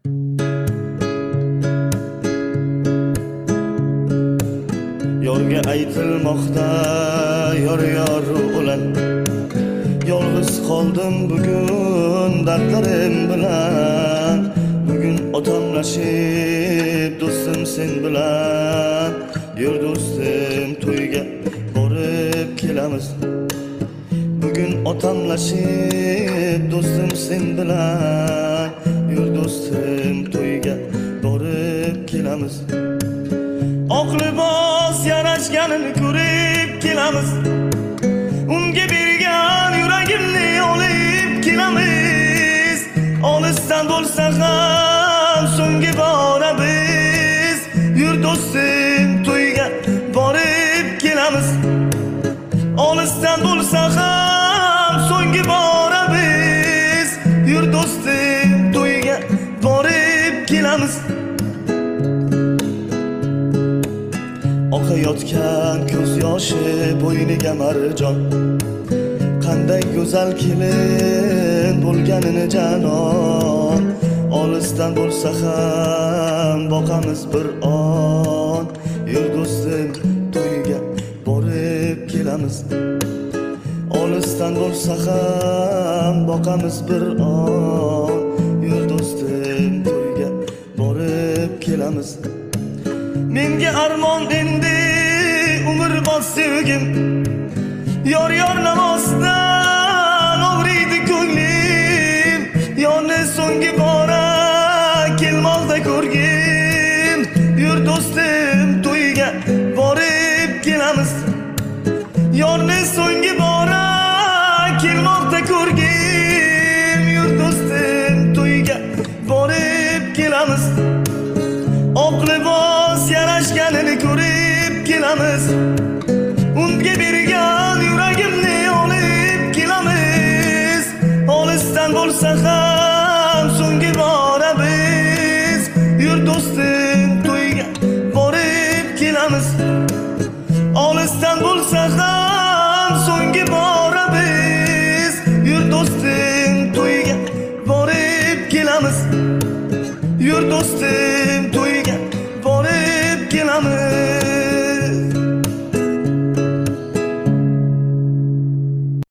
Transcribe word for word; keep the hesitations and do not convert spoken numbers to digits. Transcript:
Yorga aytilmoqda yor yor o'lan, yolg'iz qoldim bugun dardlarim bilan. Bugun otamlashib do'stim sen bilan, yur do'stim to'yga borib kelamiz. Bugun otamlashib do'stim sen bilan, yur do'stim to'yga borib kelamiz. Oq libos yarashganini ko'rib kelamiz. Unga bergan yuragimni olib kelamiz. Olisdan bo'lsa ham so'nggi bora biz, yur do'stim to'yga borib kelamiz. Olisdan bo'lsa ham so'nggi bora biz, yur do'stim to'yga borib kelamiz. Oqayotgan ko'z yoshi bo'yniga marjon, qanday go'zal kelin bo'lganini janon. Olisdan bo'lsa ham boqamiz bir on, yur do'stim to'yga borib kelamiz. Olisdan bo'lsa ham boqamiz bir on, yur do'stim to'yga borib kelamiz. Menga armon endi umrbod sevgim, yor yor namozdan og'riydi ko'nglim. Yorni so'nggi bora kelmoqda ko'rgim, yur do'stim to'yga borib kelamiz. Yorni so'nggi bora kelmoqda ko'rgim, yur do'stim to'yga borib kelamiz. Oq libos yarashganini ko'rib kelamiz. Unga bergan yuragimni olib kelamiz. Olisdan bo'lsa ham so'nggi bora biz, yur do'stim to'yga borib kelamiz. Olisdan bo'lsa ham so'nggi bora biz, yur do'stim to'yga borib kelamiz. Yur do'stim